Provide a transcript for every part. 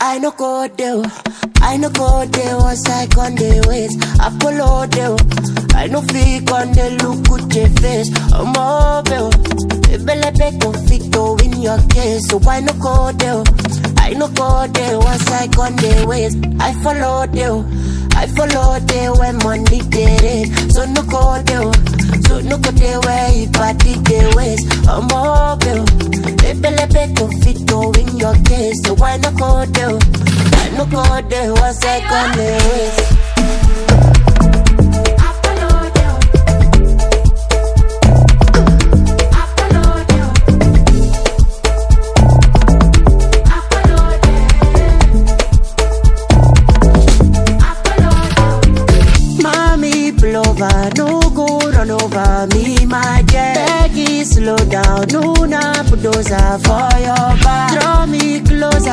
I no go there. I no go there once I on the ways. I follow there. I no freak on the look with your face. I'm over. Bele be conflicto in your case. So I no go there. I no go there once I on the ways. I follow there. I follow there when money get it. So no go there. So no go there where you party the ways. I'm over. Bele be conflicto in your case. So I no go there. I no go there once I on the ways. No go run over me, my dear. Beggy, slow down, no na bulldozer for your back. Draw me closer,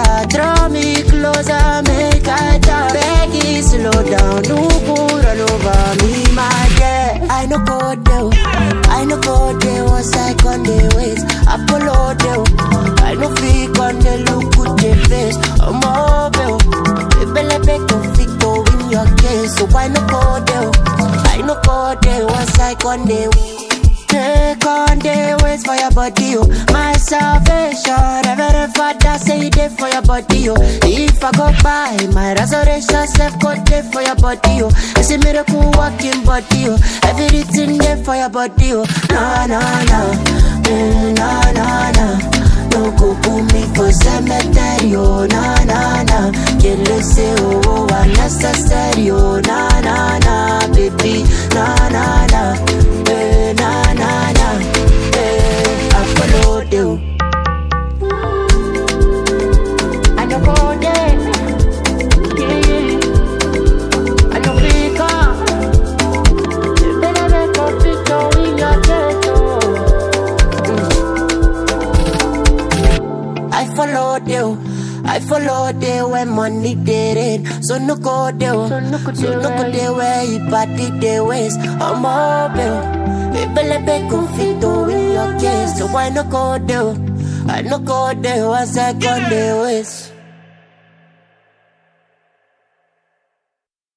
make I talk. Beggy, slow down, no go run over me, my dear. I no go there once I on the ways. I follow there. I no freak on the look with your face. I'm over. Bele be conflicto in your case, so I no go there. I no go there once I on the take on the ways for your body, oh. My salvation, Reverend Father say it there for your body, oh. If I go by, my resurrection self go there for your body, oh. It's a miracle walking body, oh. Everything there for your body, oh. No, no, no, no, no, no. No go put me for cemetery, oh. No, no, no. Can't say, oh, unnecessary, oh. No, no, no, baby, no, no, no. Na na na, I follow you. I no go there, yeah. I no pick up. You better make a picture in your ghetto. I follow you when money did it. So no go there, so no go there where you party the ways. I'm mobile. Bele be conflicto in your case. So I no go there. I no go there once I on the ways.